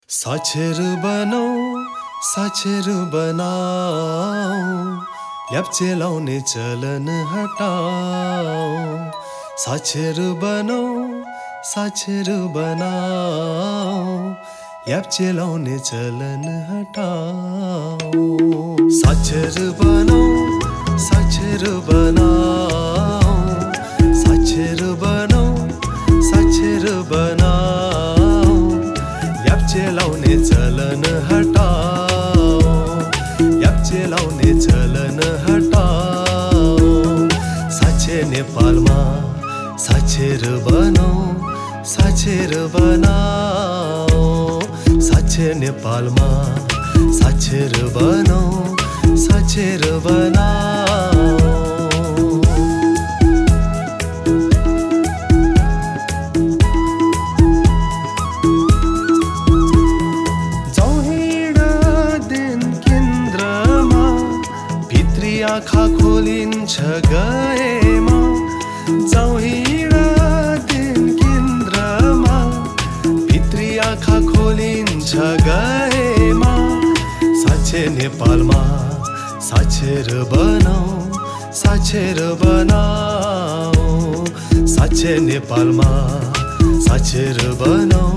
साक्षर बनाऊ ल्याप्चे लाउने चलन हटाऊ साक्षर बनाऊ ल्याप्चे लाउने चलन हटाऊ साक्षर बनाऊ ल्याप्चे लाउने चलन हटाऊ साक्षे नेपालमा साक्षर बनाऊ साक्षे नेपालमा साक्षर बनाऊ आँखा खोलिन्छ गएमा जाउँ दिन केन्द्रमा भित्री आँखा खोलिन्छ गएमा साक्षे नेपालमा साक्षर बनाऊ साक्षे नेपालमा साक्षर बनाऊ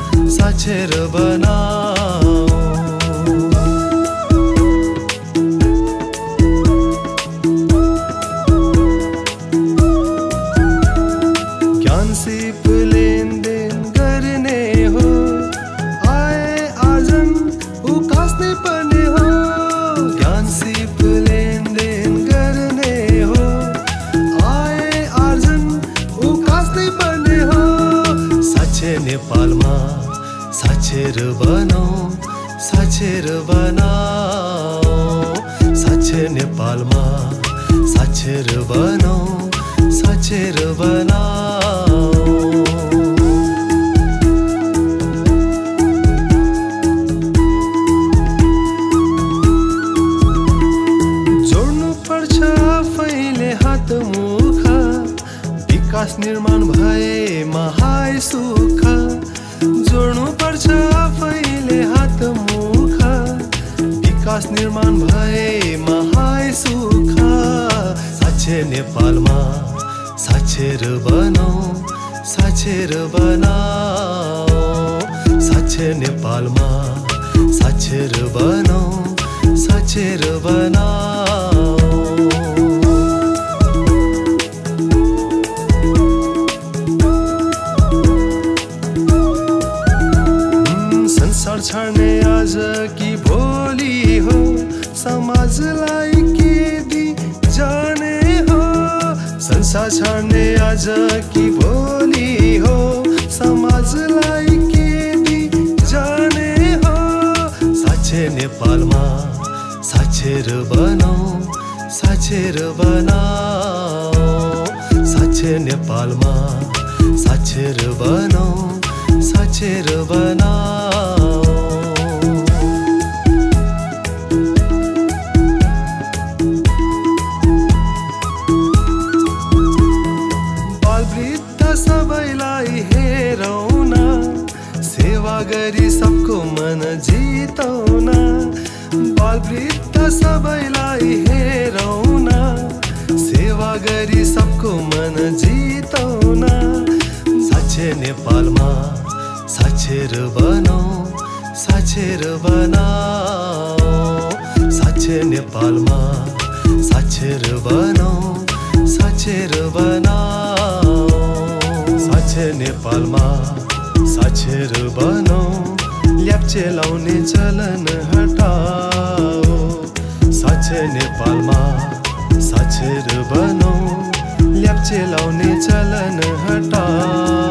सिप लेनदेन गर्ने हो आए आर्जन उकास्ने पर्ने हो ज्ञान सिप लेनदेन गर्ने हो आए आर्जन उकास्ने पर्ने हो साक्षे नेपालमा साक्षर बनाऊ साक्षे नेपालमा साक्षर बनाऊ जोड्नु पर्छ आफैले हात मुख विकास निर्माण भएमा हाय सुख जोड्नु पर्छ आफैले हात मुख विकास निर्माण भएमा हाय सुख साक्षे नेपालमा साक्षर बनाऊ साक्षे नेपालमा साक्षर बनाऊ संसार छाड्ने आज कि भोलि हो समाजलाई के दी जाने हो संसार छाड्ने आज कि भोलि हो समाजलाई के दी जाने हो साक्षे नेपालमा साक्षर बनाऊ साक्षे नेपालमा साक्षर बनाऊ सबैलाई हेरौँ न सेवा गरी सबको मन जितौँ न बालवृद्ध सबैलाई हेरौँ न सेवा गरी सबको मन जितौँ न साक्षे नेपालमा साक्षर बनाऊ साक्षे नेपालमा साक्षर बनाऊ साक्षे नेपालमा साक्षर बनाऊ ल्याप्चे लाउने चलन हटाऊ साक्षे नेपालमा साक्षर बनाऊ ल्याप्चे लाउने चलन हटाऊ।